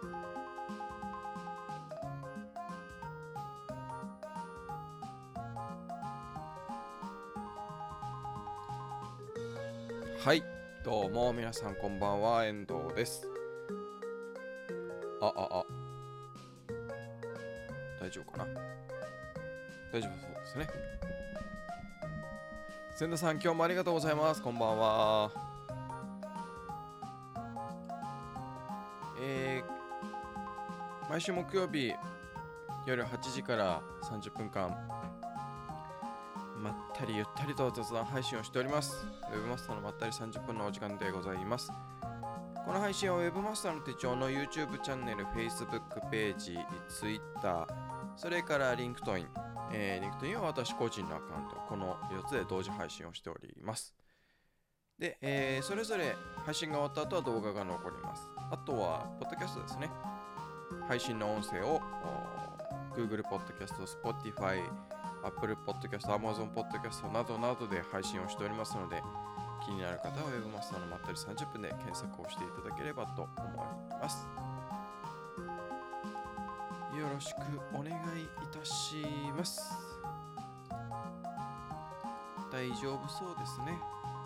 はい、どうも皆さんこんばんは、遠藤です。大丈夫かな？大丈夫そうですね。千田さん、今日もありがとうございます。こんばんは。毎週木曜日夜8時から30分間まったりゆったりと雑談配信をしております。ウェブマスターのまったり30分のお時間でございます。この配信はウェブマスターの手帳の YouTube チャンネル、Facebook ページ、Twitter、それから LinkedIn、LinkedIn は私個人のアカウント、この4つで同時配信をしております。で、それぞれ配信が終わった後は動画が残ります。あとは、ポッドキャストですね。配信の音声を Google Podcast、Spotify、Apple Podcast、Amazon Podcast などなどで配信をしておりますので、気になる方は Web マスターのまったり30分で検索をしていただければと思います。よろしくお願いいたします。大丈夫そうですね。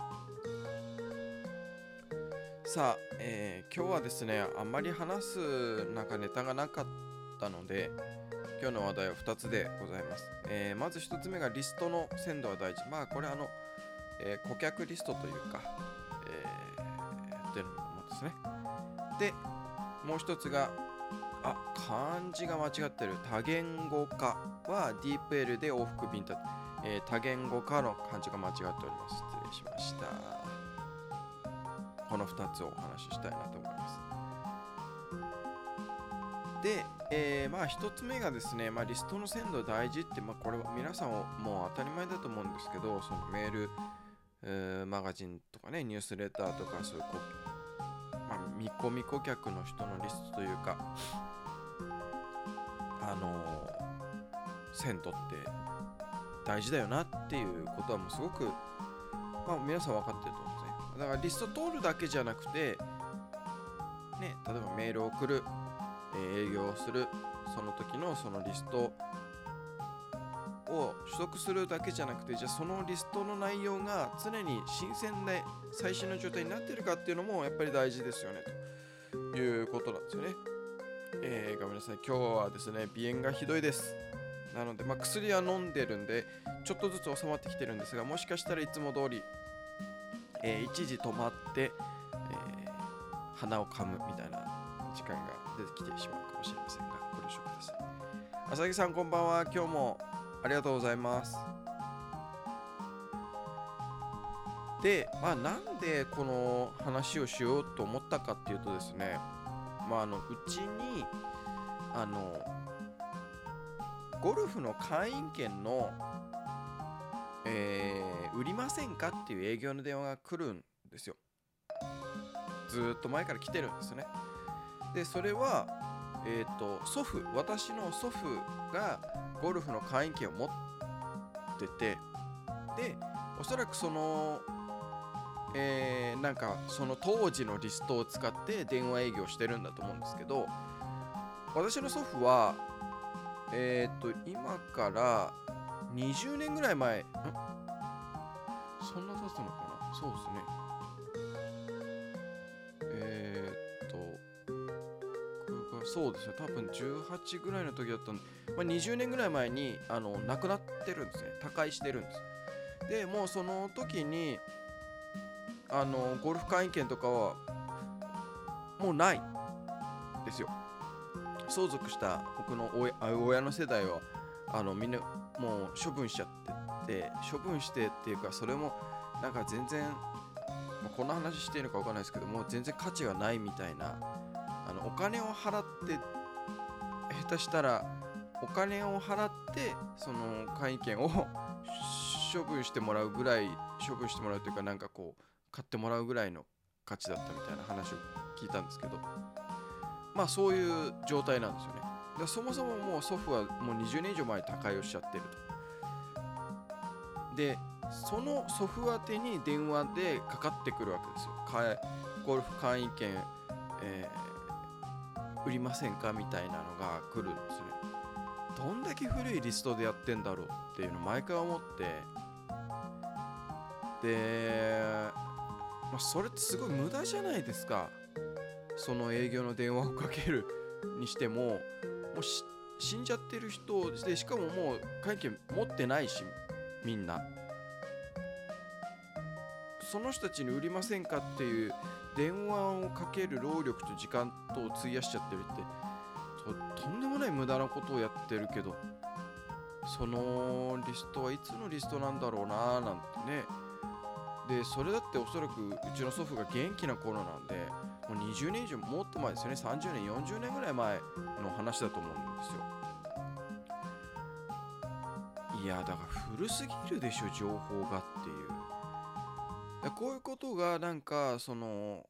さあ、今日はですね、あんまり話すネタがなかったので、今日の話題は2つでございます。まず1つ目がリストの鮮度は大事。これ顧客リストというか、っていうのもですね。で、もう1つが、漢字が間違ってる。多言語化は DeepL で往復便立て。多言語化の漢字が間違っております。失礼しました。この2つをお話ししたいなと思います。で、1つ目がですね、リストの鮮度大事って、これは皆さんもう当たり前だと思うんですけど、そのメール、マガジンとかね、ニュースレターとか、そういう見込み顧客の人のリストというか、鮮度って大事だよなっていうことはもうすごく、皆さん分かってると思うんですね。だからリスト通るだけじゃなくて、ね、例えばメールを送る、営業をする、その時のそのリストを取得するだけじゃなくて、じゃあそのリストの内容が常に新鮮で最新の状態になっているかっていうのもやっぱり大事ですよねということなんですよね。ごめんなさい、今日はですね、鼻炎がひどいです。なので、薬は飲んでるんでちょっとずつ収まってきてるんですが、もしかしたらいつも通り、一時止まって、鼻を噛むみたいな時間が出てきてしまうかもしれませんが、ご了承ください。浅木さんこんばんは。今日もありがとうございます。で、なんでこの話をしようと思ったかっていうとですね、うちにゴルフの会員権の、売りませんかっていう営業の電話が来るんですよ。ずーっと前から来てるんですよね。で、それは私の祖父がゴルフの会員権を持ってて、で、おそらくそのその当時のリストを使って電話営業してるんだと思うんですけど、私の祖父は今から20年ぐらい前、そんな経つのかな？そうですね。そうですね、多分18ぐらいの時だったんで、20年ぐらい前に亡くなってるんですね。他界してるんです。でもうその時にゴルフ会員権とかはもうないですよ。相続した僕の親の世代はみんなもう処分しちゃってて、処分してっていうか、それも全然、こんな話していいのか分かんないですけども、全然価値がないみたいな、お金を払って、下手したらお金を払ってその会員権を処分してもらうというか、買ってもらうぐらいの価値だったみたいな話を聞いたんですけど、そういう状態なんですよね。で、そもそももう祖父はもう20年以上前に他界をしちゃってると。で、その祖父宛てに電話でかかってくるわけですよ。ゴルフ会員権、 売りませんかみたいなのが来るんですね。どんだけ古いリストでやってんだろうっていうのを毎回思って、で、それってすごい無駄じゃないですか。その営業の電話をかけるにしても、もう死んじゃってる人で、しかももう会計持ってないし、みんなその人たちに売りませんかっていう電話をかける労力と時間とを費やしちゃってるって、とんでもない無駄なことをやってるけど、そのリストはいつのリストなんだろうなーなんてね。でそれだっておそらくうちの祖父が元気な頃なんで、もう20年以上もっと前ですよね。30年40年ぐらい前の話だと思うんですよ。いやだから古すぎるでしょ情報がっていう。こういうことがなんかその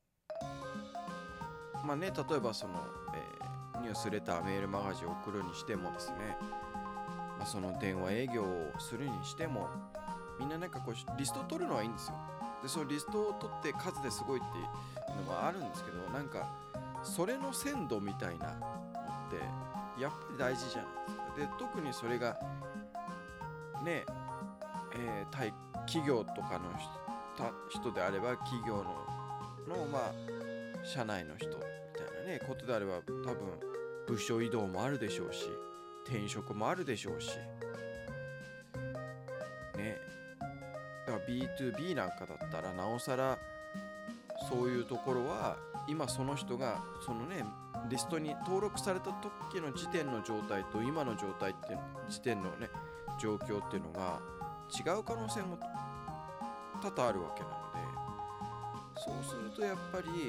例えばその、ニュースレターメールマガジンを送るにしてもですね、その電話営業をするにしても、みんななんかこうリストを取るのはいいんですよ。でそのリストを取って数ですごいっていうのはあるんですけど、なんかそれの鮮度みたいなのってやっぱり大事じゃないですか。で特にそれがね、対企業とかの人であれば企業の社内の人みたいなねことであれば、多分部署移動もあるでしょうし、転職もあるでしょうしね。だから B2B なんかだったらなおさらそういうところは、今その人がそのねリストに登録された時の時点の状態と今の状態っていう時点のね状況っていうのが違う可能性も多々あるわけなので、そうするとやっぱり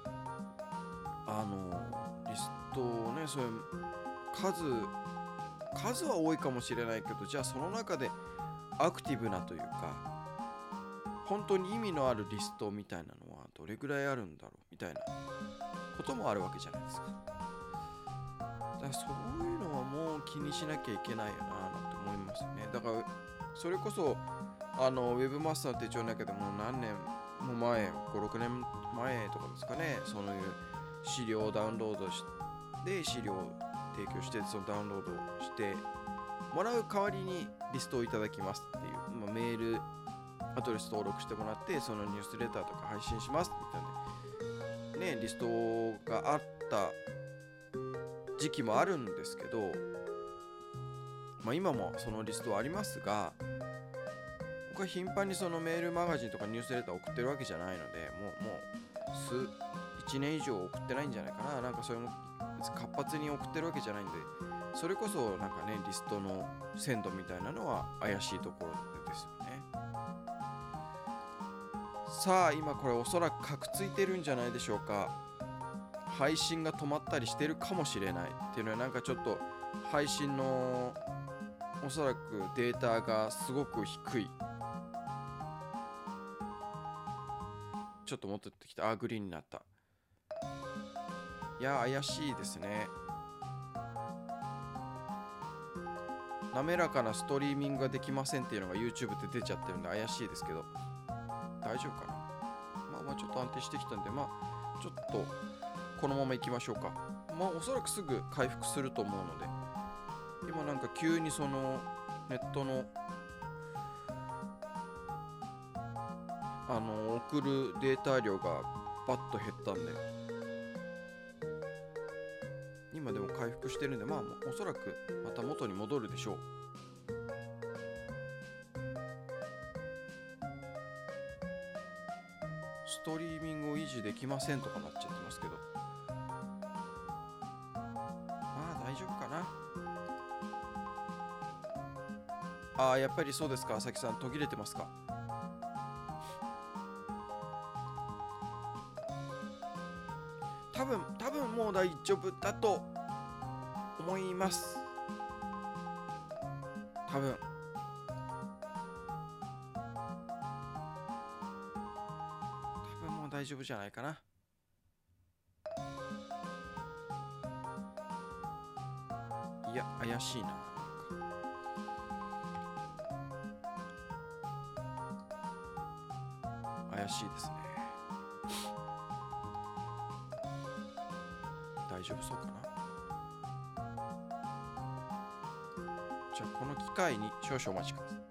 リストをね、そういう数は多いかもしれないけど、じゃあその中でアクティブなというか本当に意味のあるリストみたいなのはどれぐらいあるんだろうみたいなこともあるわけじゃないですか。だからそういうのはもう気にしなきゃいけないよななんて思いますよね。だからそれこそウェブマスターの手帳の中でも何年も前、5、6年前とかですかね、そういう資料をダウンロードして資料を提供して、そのダウンロードしてもらう代わりにリストをいただきますっていう、メールアドレス登録してもらって、そのニュースレターとか配信しますみたいなねリストがあった時期もあるんですけど、今もそのリストはありますが、僕は頻繁にそのメールマガジンとかニュースレターを送ってるわけじゃないので、もう1年以上送ってないんじゃないかな。なんかそれも活発に送ってるわけじゃないんで、それこそなんかねリストの鮮度みたいなのは怪しいところですよね。さあ今これおそらくカクついてるんじゃないでしょうか。配信が止まったりしてるかもしれないっていうのは、なんかちょっと配信のおそらくデータがすごく低い。ちょっと戻ってきた。グリーンになった。いや怪しいですね。滑らかなストリーミングができませんっていうのが YouTube で出ちゃってるんで怪しいですけど、大丈夫かな。ちょっと安定してきたんで、ちょっとこのまま行きましょうか。おそらくすぐ回復すると思うので、今なんか急にそのネットの送るデータ量がバッと減ったんで、今でも回復してるんで、おそらくまた元に戻るでしょう。ストリーミングを維持できませんとかなっちゃってますけど、大丈夫かな。やっぱりそうですか。朝木さん途切れてますか。多分もう大丈夫だと思います。多分もう大丈夫じゃないかな。いや怪しいな。怪しいですね。大丈夫そうかな。 じゃあこの機会に少々お待ちください。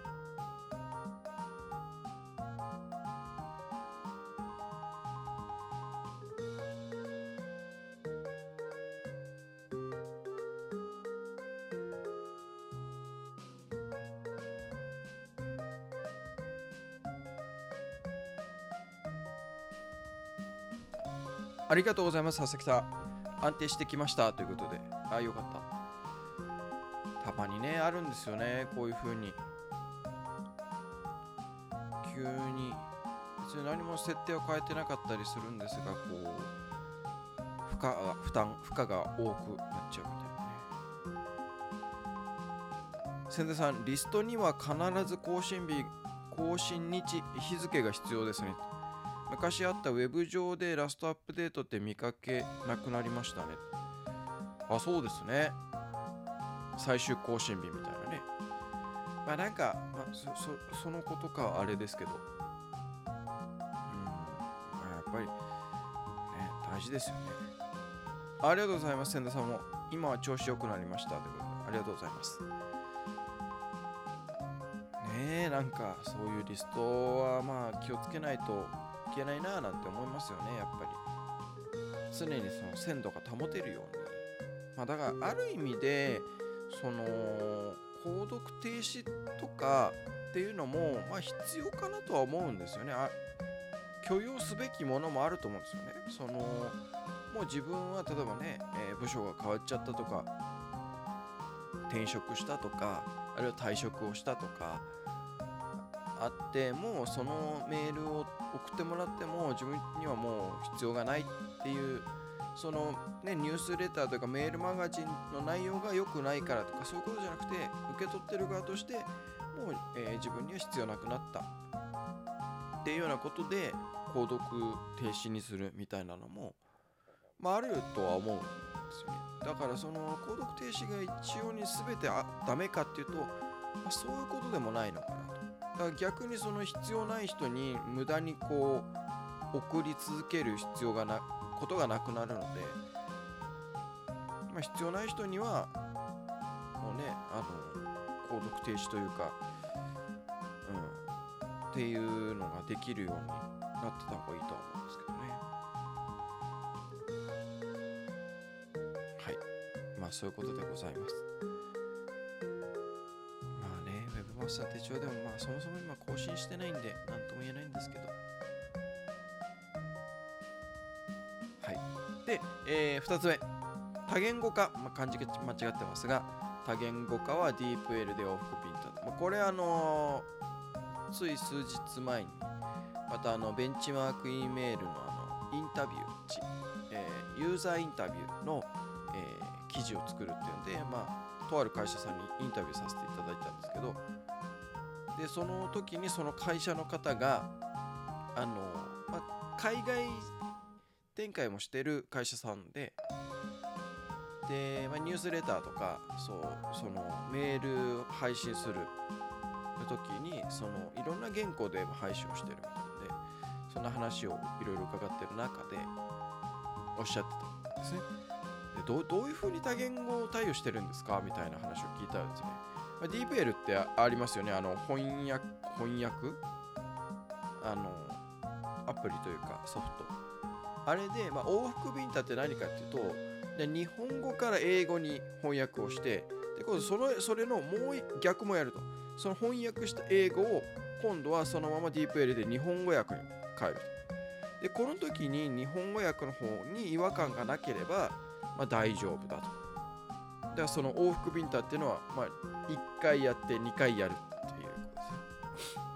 ありがとうございます、佐々木さん。安定してきましたということで。よかった。たまにね、あるんですよね、こういう風に。急に、別に何も設定を変えてなかったりするんですが、こう、負荷が多くなっちゃうみたいなね。千田さん、リストには必ず更新日、日付が必要ですね。昔あったウェブ上でラストアップデートって見かけなくなりましたね。そうですね。最終更新日みたいなね。なんか、そのことかはあれですけど。やっぱり、ね、大事ですよね。ありがとうございます、千田さんも。今は調子良くなりましたということで。ありがとうございます。なんかそういうリストは気をつけないといけないななんて思いますよね、やっぱり。常にその鮮度が保てるように。だからある意味でその購読停止とかっていうのも必要かなとは思うんですよね。許容すべきものもあると思うんですよね。もう自分は例えばね、部署が変わっちゃったとか、転職したとか、あるいは退職をしたとかあっても、そのメールを送ってもらっても自分にはもう必要がないっていう、そのね、ニュースレターとかメールマガジンの内容が良くないからとか、そういうことじゃなくて、受け取ってる側としてもう、自分には必要なくなったっていうようなことで購読停止にするみたいなのもあるとは思うんですよね。だからその購読停止が一応に全てダメかっていうと、そういうことでもないのかなと。だから逆にその必要ない人に無駄にこう送り続けることがなくなるので、必要ない人にはもうね、購読停止というか、っていうのができるようになってた方がいいとは思うんですけどね。はい、そういうことでございます。ウェブマスター手帳でもそもそも今更新してないんで何とも言えないんですけど。はい。で、2つ目。多言語化。漢字が間違ってますが、多言語化は DeepL で往復ピント。これつい数日前に、またベンチマーク E メールのインタビュー、ユーザーインタビューの、記事を作るっていうんで、とある会社さんにインタビューさせていただいたんですけど、でその時にその会社の方が海外展開もしてる会社さんで、ニュースレターとかそのメール配信する時にいろんな言語で配信をしてるみたいで、そんな話をいろいろ伺ってる中でおっしゃってたんですね。でどういう風に多言語対応してるんですかみたいな話を聞いたらですね、DeepL ってありますよね。翻訳アプリというかソフト。あれで、往復ビンタって何かっていうと、日本語から英語に翻訳をして、でそれのもう逆もやると。その翻訳した英語を今度はそのまま DeepL で日本語訳に変えると。でこの時に日本語訳の方に違和感がなければ、大丈夫だと。だからその往復ビンタっていうのは、1回やって2回やるっていうことですね。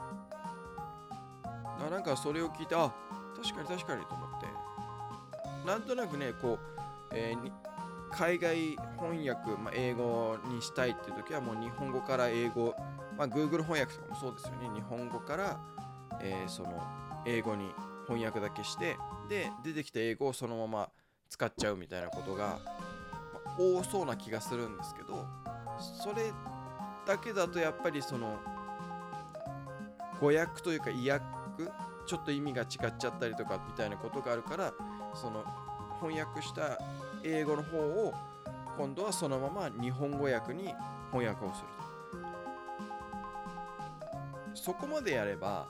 なんかそれを聞いて、確かにと思って、なんとなくね、海外翻訳、英語にしたいっていう時はもう日本語から英語、Google 翻訳とかもそうですよね。日本語から、その英語に翻訳だけして、で出てきた英語をそのまま使っちゃうみたいなことが、多そうな気がするんですけど、それだけだとやっぱりその語訳というか意訳、ちょっと意味が違っちゃったりとかみたいなことがあるから、その翻訳した英語の方を今度はそのまま日本語訳に翻翻訳をすると。そこまでやれば、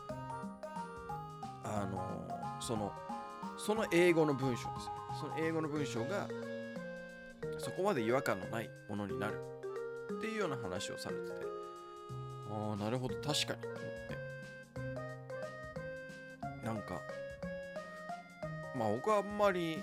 その英語の文章ですよね。その英語の文章がそこまで違和感のないものになるっていうような話をされてて、ああなるほど確かにと思って、なんかまあ僕はあんまり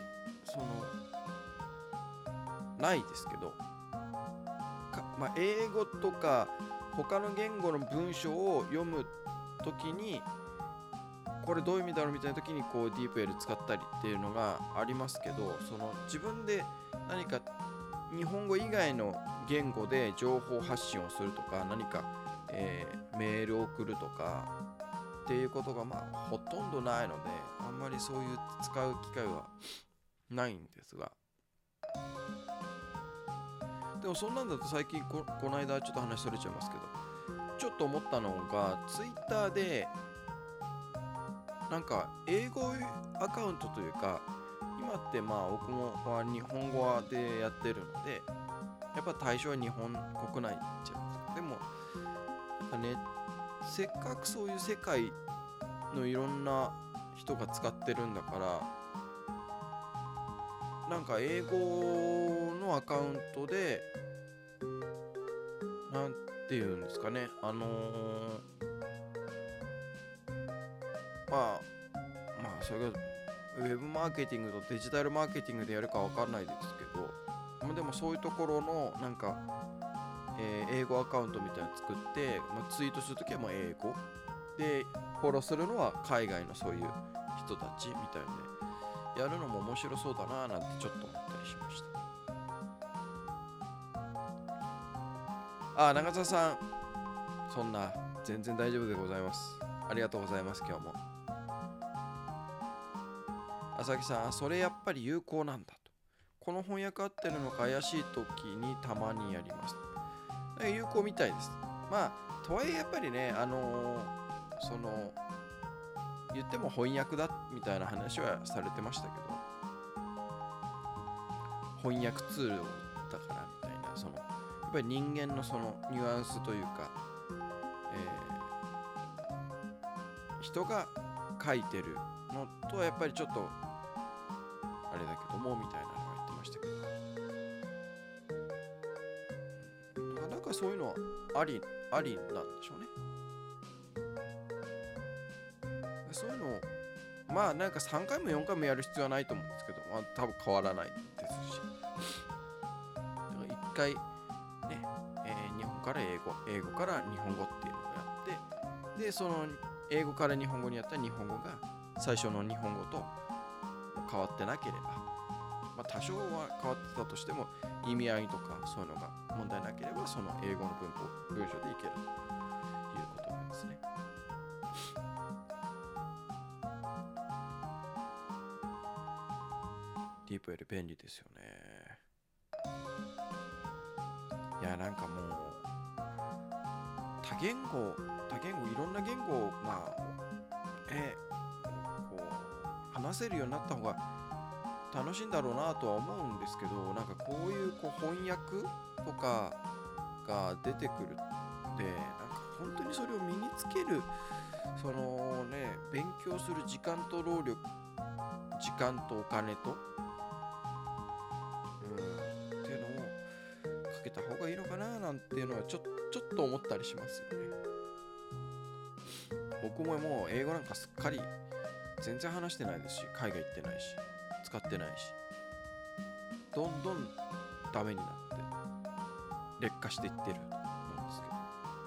ないですけど、まあ、英語とか他の言語の文章を読むときにこれどういう意味だろうみたいな時にこうディープ L 使ったりっていうのがありますけど、自分で何か日本語以外の言語で情報発信をするとか、何か、メールを送るとかっていうことがまあほとんどないので、あんまりそういう使う機会はないんですが、でもそんなんだと最近この間ちょっと話それちゃいますけど、ちょっと思ったのがツイッターでなんか英語アカウントというか、今ってまあ僕も日本語でやってるので、やっぱ対象は日本国内じゃないですか。でもなんかね、せっかくそういう世界のいろんな人が使ってるんだから、なんか英語のアカウントでなんていうんですかね、まあそれがウェブマーケティングとデジタルマーケティングでやるかわかんないですけど、でもそういうところのなんか、英語アカウントみたいなの作って、ツイートするときは英語で、フォローするのは海外のそういう人たちみたいでやるのも面白そうだななんてちょっと思ったりしました。長澤さん、そんな全然大丈夫でございます。ありがとうございます。今日も朝木さん、それやっぱり有効なんだと。この翻訳合ってるのか怪しい時にたまにやります。有効みたいです。まあとはいえやっぱりね、言っても翻訳だみたいな話はされてましたけど、翻訳ツールだからみたいな、やっぱり人間のニュアンスというか、人が書いてるのとはやっぱりちょっとあれだけどもみたいなのが言ってましたけど、なんかそういうのはありなんでしょうね。そういうのをまあなんか3回も4回もやる必要はないと思うんですけど、多分変わらないですし、だから1回ね、日本から英語から日本語っていうのをやって、で英語から日本語にやったら日本語が最初の日本語と変わってなければ、多少は変わってたとしても意味合いとかそういうのが問題なければ、その英語の文章でいけるということなんですね。ディープ L 便利ですよね。いやなんかもう多言語いろんな言語をこう話せるようになった方が楽しいんだろうなとは思うんですけど、なんかこういう翻訳とかが出てくるってなんか本当にそれを身につける勉強する時間と労力、時間とお金とっていうのをかけた方がいいのかななんていうのはちょっと思ったりしますよね。僕ももう英語なんかすっかり全然話してないですし、海外行ってないし使ってないし、どんどんダメになって劣化していってると思うんですけど、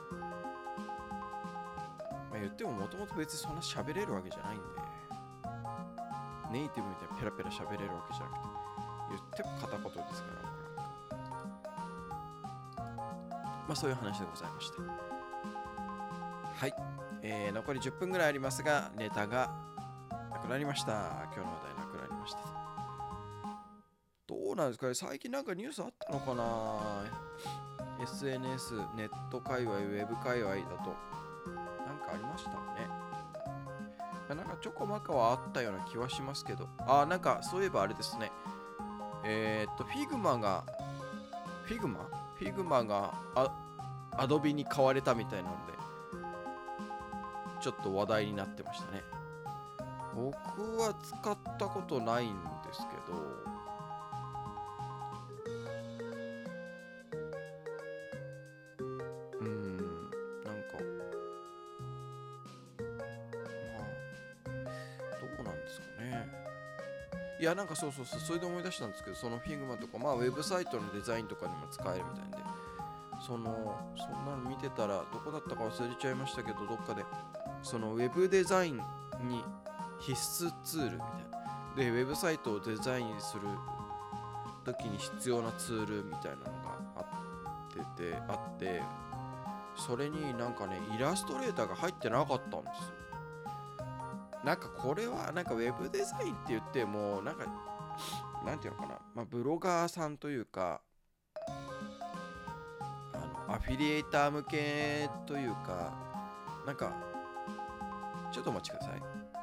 言ってももともと別にそんな喋れるわけじゃないんで、ネイティブみたいにペラペラ喋れるわけじゃなくて、言っても片言ですから、そういう話でございました。はい、残り10分ぐらいありますが、ネタがなくなりました。今日の話題なくなりました。どうなんですかね、最近なんかニュースあったのかな。 SNS、ネット界隈、ウェブ界隈だとなんかありましたね。なんかちょこまかはあったような気はしますけど、なんかそういえばあれですね、フィグマが Adobe に買われたみたいなのでちょっと話題になってましたね。僕は使ったことないんですけど、なんかどうなんですかね。いや、なんかそうそれで思い出したんですけど、その Figma とかウェブサイトのデザインとかにも使えるみたいんで、そんなの見てたら、どこだったか忘れちゃいましたけど、どっかでそのウェブデザインに必須ツールみたいなで、ウェブサイトをデザインする時に必要なツールみたいなのがあって、それになんかね、イラストレーターが入ってなかったんですよ。なんかこれはなんかウェブデザインって言っても、なんかなんていうのかな、ブロガーさんというか、アフィリエイター向けというか、なんかちょっとお待ちください。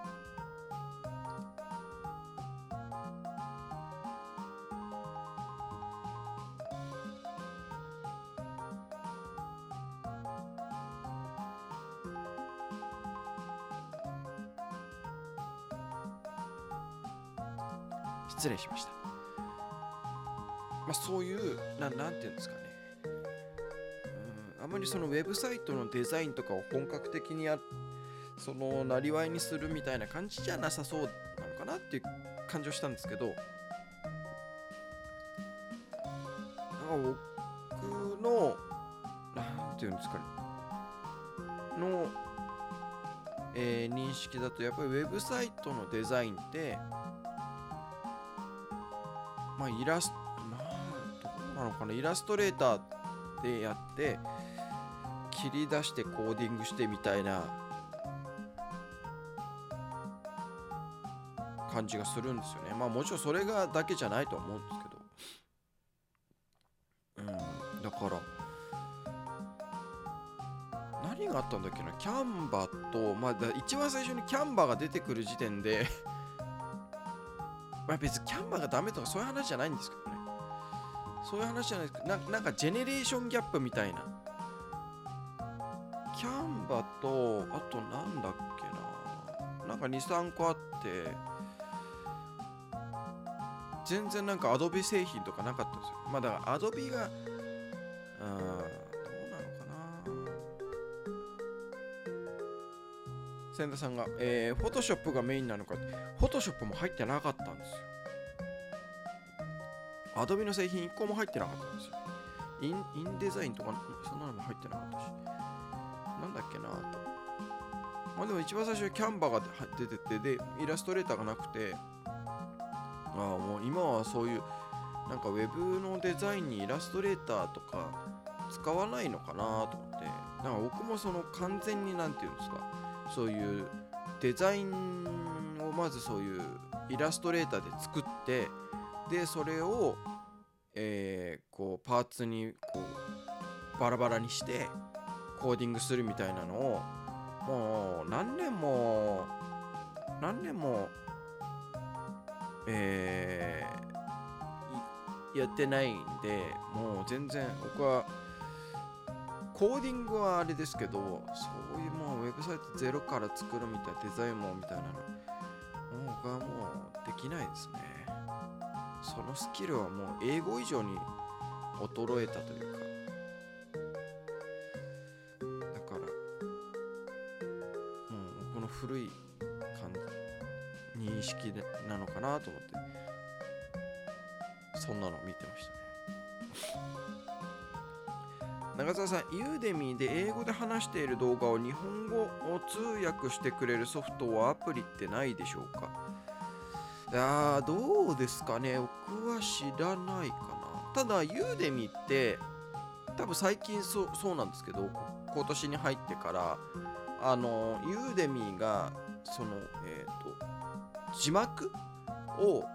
失礼しました。そういうなんていうんですかね、あまりそのウェブサイトのデザインとかを本格的にそのなりわいにするみたいな感じじゃなさそうなのかなっていう感じをしたんですけど、僕のなんていうんですかねの、認識だと、やっぱりウェブサイトのデザインってイラストどうなのかな、イラストレーターでやって切り出してコーディングしてみたいな感じがするんですよね。もちろんそれがだけじゃないとは思うんですけど、だから何があったんだっけな、キャンバと一番最初にキャンバが出てくる時点で別にキャンバがダメとかそういう話じゃないんですけどね。そういう話じゃないですけど、なんかジェネレーションギャップみたいな。キャンバと、あとなんだっけな。なんか2、3個あって、全然なんかアドビ製品とかなかったんですよ。だからアドビが、どうなのかな。千田さんが、フォトショップがメインなのかって、フォトショップも入ってなかったんですよ。アドビの製品1個も入ってなかったんですよ。インデザインとかそんなのも入ってなかったし、なんだっけなと。でも一番最初にキャンバが出てて、でイラストレーターがなくて、もう今はそういうなんかウェブのデザインにイラストレーターとか使わないのかなと思って、なんか僕もその完全になんていうんですか、そういうデザインをまずそういうイラストレーターで作って、でそれを、こうパーツにこうバラバラにしてコーディングするみたいなのをもう何年もやってないんで、もう全然僕はコーディングはあれですけど、そういうもうウェブサイトゼロから作るみたいなデザインもみたいなの僕はもうできないですね。そのスキルはもう英語以上に衰えたというか、だからもうこの古い認識なのかなと思って、そんなの見てましたね。長澤さん、ユーデミーで英語で話している動画を日本語を通訳してくれるソフトはアプリってないでしょうか？どうですかね。僕は知らないかな。ただユーデミーって多分最近そうなんですけど、今年に入ってからユーデミーがその字幕を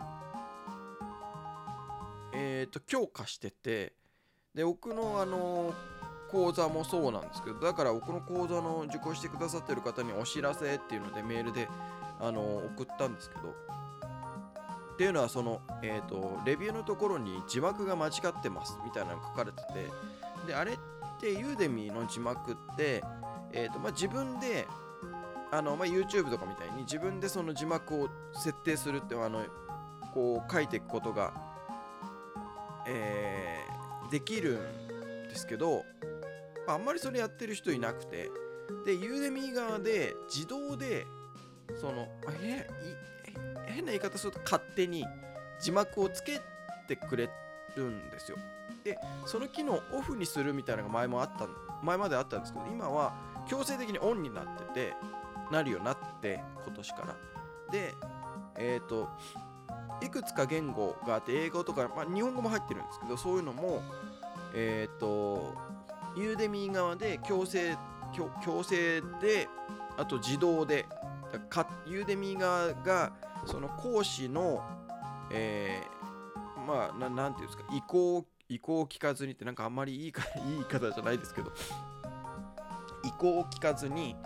強化してて、で僕の講座もそうなんですけど、だから僕の講座の受講してくださってる方にお知らせっていうのでメールで送ったんですけど、っていうのはそのレビューのところに字幕が間違ってますみたいなの書かれてて、であれっでユーデミーの字幕って、自分でYouTube とかみたいに自分でその字幕を設定するってこう書いていくことが、できるんですけど、あんまりそれやってる人いなくて、でユーデミー側で自動でその変な言い方すると勝手に字幕をつけてくれるんですよ。でその機能をオフにするみたいなのが前まであったんですけど、今は強制的にオンになるようになって今年からで、いくつか言語があって、英語とか、日本語も入ってるんですけど、そういうのもユーデミー側で強制で、あと自動でユーデミー側がその講師のなんていうんですか、意向を聞かずにって、なんかあんまりいい言い方じゃないですけど、意向を聞かずに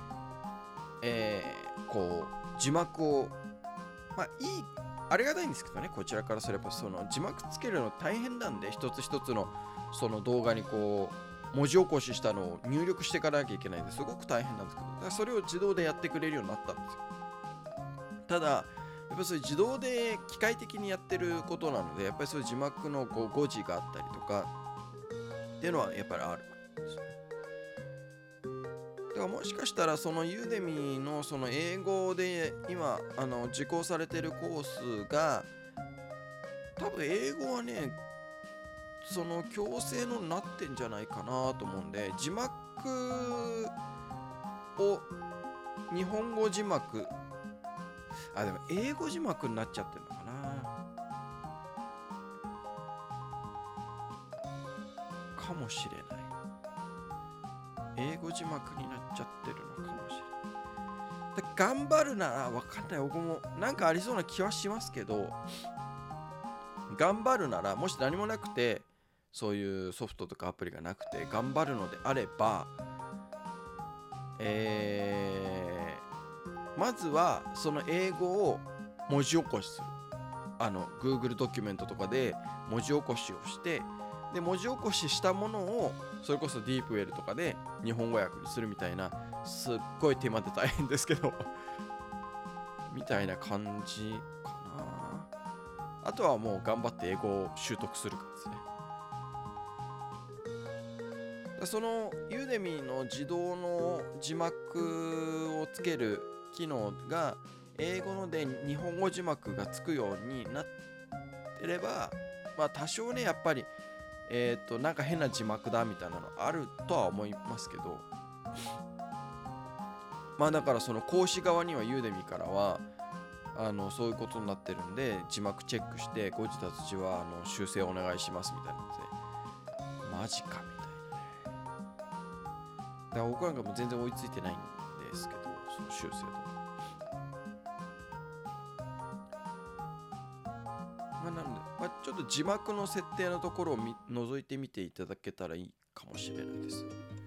こう字幕をありがたいんですけどね、こちらからすればその字幕つけるの大変なんで、一つ一つのその動画にこう文字起こししたのを入力していかなきゃいけないんですごく大変なんですけど、だからそれを自動でやってくれるようになったんですよ。ただやっぱりそういう自動で機械的にやってることなので、やっぱりそういう字幕のこう誤字があったりとかっていうのはやっぱりあるんですよね。だからもしかしたらそのユーデミーのその英語で今受講されてるコースが、多分英語はねその強制のなってんじゃないかなと思うんで、字幕を日本語字幕、でも英語字幕になっちゃってるのかな、かもしれない。英語字幕になっちゃってるのかもしれない。頑張るならわかんない、僕もなんかありそうな気はしますけど、頑張るなら、もし何もなくてそういうソフトとかアプリがなくて頑張るのであれば、まずはその英語を文字起こしする。Google ドキュメントとかで文字起こしをして、で文字起こししたものをそれこそディープウェルとかで日本語訳にするみたいな、すっごい手間で大変ですけどみたいな感じかな。あとはもう頑張って英語を習得するかですね。そのユーデミーの自動の字幕をつける機能が英語ので日本語字幕がつくようになってれば、多少ねやっぱりなんか変な字幕だみたいなのあるとは思いますけど、だからその講師側にはユーデミーからはそういうことになってるんで、字幕チェックして後日達は修正お願いしますみたいなので、マジかみたいなね。だから僕なんかも全然追いついてないんですけど、その修正とかなので、ちょっと字幕の設定のところを覗いてみていただけたらいいかもしれないです。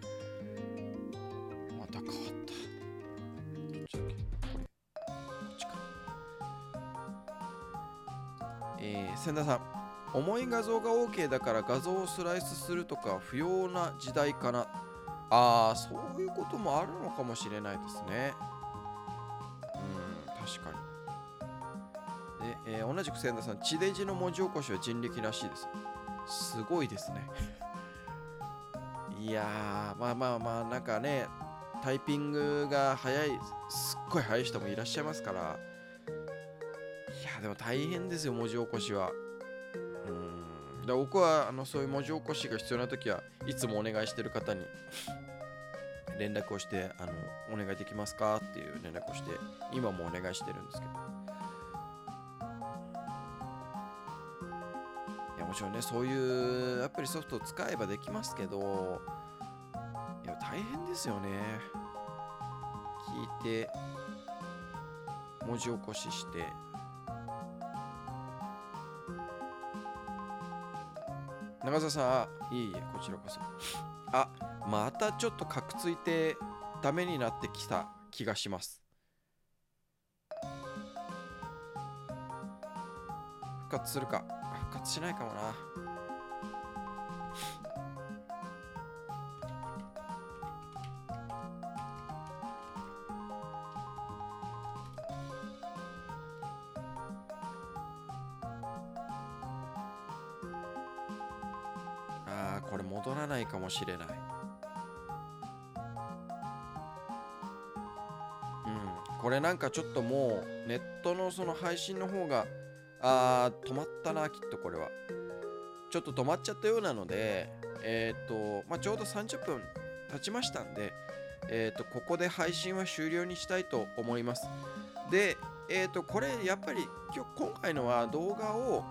また変わった。どっちだっけ、こっちか。千田さん、重い画像が OK だから画像をスライスするとか不要な時代かな。そういうこともあるのかもしれないですね。確かに。で、同じく千田さん、地デジの文字起こしは人力らしいです。すごいですね。いやー、なんかね、タイピングがすっごい早い人もいらっしゃいますから、いやでも大変ですよ、文字起こしは。だ僕はそういう文字起こしが必要な時はいつもお願いしてる方に連絡をしてお願いできますかっていう連絡をして今もお願いしてるんですけど、いやもちろんねそういうアプリソフトを使えばできますけど、いや大変ですよね。聞いて文字起こしして長澤さん、いえいえ、こちらこそ。またちょっとカクついてダメになってきた気がします。復活するか復活しないかもな。 これ戻らないかもしれない。これなんかちょっともうネットのその配信の方が止まったな、きっとこれはちょっと止まっちゃったようなので、ちょうど30分経ちましたんで、ここで配信は終了にしたいと思います。で、これやっぱり今回のは動画を、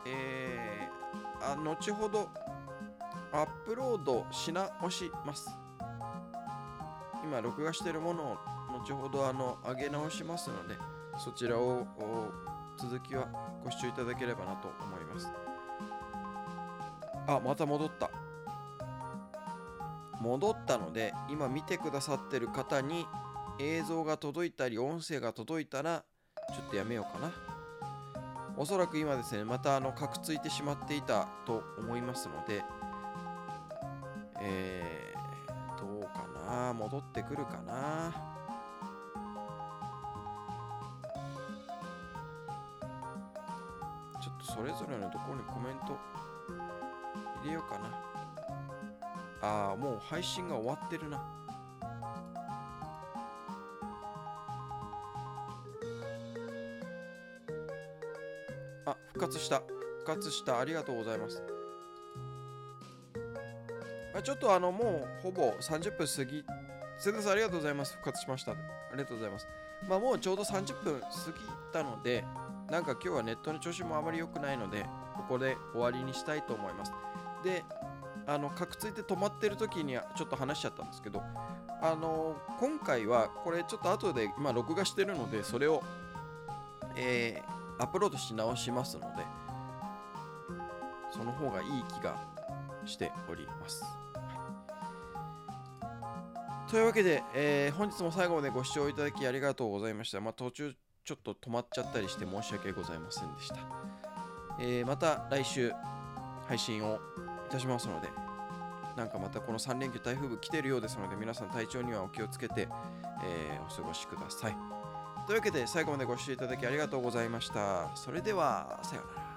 後ほどアップロードし直します。今録画しているものを後ほど上げ直しますので、そちらを続きはご視聴いただければなと思います。また戻ったので、今見てくださってる方に映像が届いたり音声が届いたらちょっとやめようかな。おそらく今ですね、またカクついてしまっていたと思いますので、どうかな、戻ってくるかな。ちょっとそれぞれのところにコメント入れようかな。もう配信が終わってるな。復活した。ありがとうございます。ちょっともうほぼ30分過ぎ、セダさんありがとうございます。復活しました。ありがとうございます。もうちょうど30分過ぎたので、なんか今日はネットの調子もあまり良くないので、ここで終わりにしたいと思います。で、カクついて止まってる時にちょっと話しちゃったんですけど、今回はこれちょっと後で今録画してるので、それを、アップロードし直しますので、その方がいい気がしております。というわけで、本日も最後までご視聴いただきありがとうございました。途中ちょっと止まっちゃったりして申し訳ございませんでした。また来週配信をいたしますので、なんかまたこの3連休台風部来てるようですので、皆さん体調にはお気をつけて、お過ごしください。というわけで最後までご視聴いただきありがとうございました。それではさようなら。